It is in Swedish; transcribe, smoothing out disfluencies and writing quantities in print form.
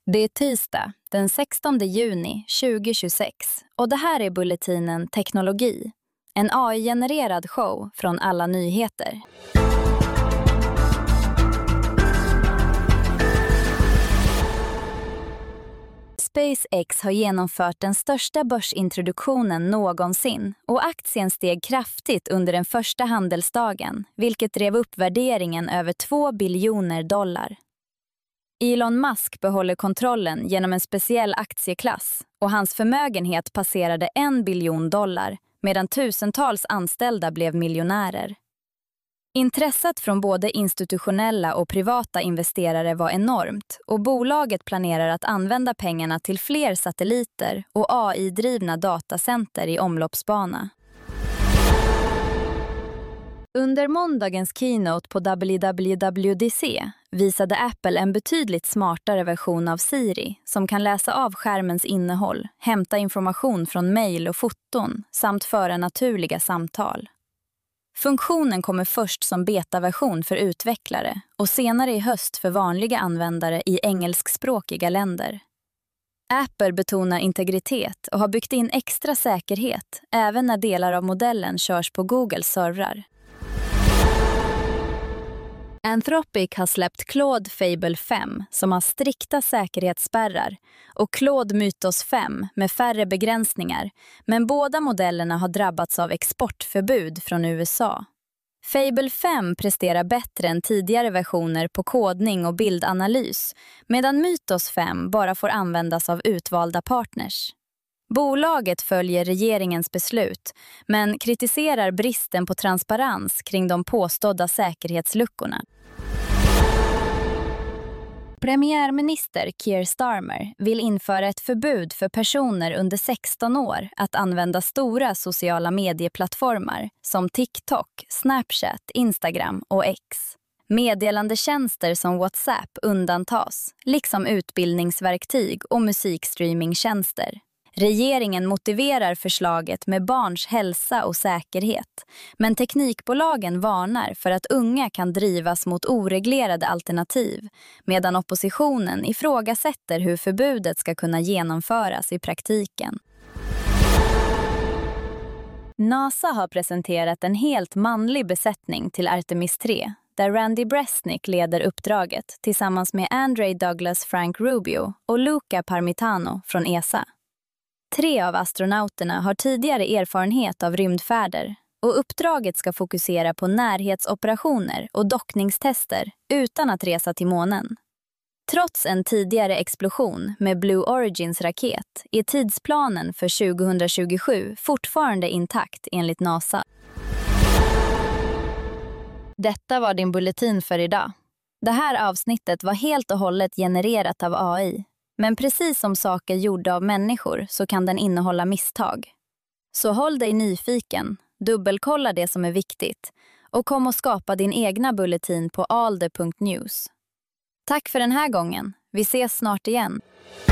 Det är tisdag, den 16 juni 2026 och det här är bulletinen Teknologi. En AI-genererad show från alla nyheter. SpaceX har genomfört den största börsintroduktionen någonsin och aktien steg kraftigt under den första handelsdagen, vilket drev upp värderingen över $2 biljoner. Elon Musk behåller kontrollen genom en speciell aktieklass och hans förmögenhet passerade $1 biljon medan tusentals anställda blev miljonärer. Intresset från både institutionella och privata investerare var enormt och bolaget planerar att använda pengarna till fler satelliter och AI-drivna datacenter i omloppsbana. Under måndagens keynote på WWDC visade Apple en betydligt smartare version av Siri som kan läsa av skärmens innehåll, hämta information från mejl och foton samt föra naturliga samtal. Funktionen kommer först som betaversion för utvecklare och senare i höst för vanliga användare i engelskspråkiga länder. Apple betonar integritet och har byggt in extra säkerhet även när delar av modellen körs på Googles servrar. Anthropic har släppt Claude Fable 5 som har strikta säkerhetsspärrar och Claude Mythos 5 med färre begränsningar, men båda modellerna har drabbats av exportförbud från USA. Fable 5 presterar bättre än tidigare versioner på kodning och bildanalys, medan Mythos 5 bara får användas av utvalda partners. Bolaget följer regeringens beslut, men kritiserar bristen på transparens kring de påstådda säkerhetsluckorna. Premiärminister Keir Starmer vill införa ett förbud för personer under 16 år att använda stora sociala medieplattformar som TikTok, Snapchat, Instagram och X. Meddelandetjänster som WhatsApp undantas, liksom utbildningsverktyg och musikstreamingtjänster. Regeringen motiverar förslaget med barns hälsa och säkerhet, men teknikbolagen varnar för att unga kan drivas mot oreglerade alternativ, medan oppositionen ifrågasätter hur förbudet ska kunna genomföras i praktiken. NASA har presenterat en helt manlig besättning till Artemis 3, där Randy Bresnik leder uppdraget tillsammans med Andre Douglas Frank Rubio och Luca Parmitano från ESA. 3 av astronauterna har tidigare erfarenhet av rymdfärder och uppdraget ska fokusera på närhetsoperationer och dockningstester utan att resa till månen. Trots en tidigare explosion med Blue Origins raket är tidsplanen för 2027 fortfarande intakt enligt NASA. Detta var din bulletin för idag. Det här avsnittet var helt och hållet genererat av AI. Men precis som saker gjorda av människor så kan den innehålla misstag. Så håll dig nyfiken, dubbelkolla det som är viktigt och kom och skapa din egna bulletin på alde.news. Tack för den här gången, vi ses snart igen.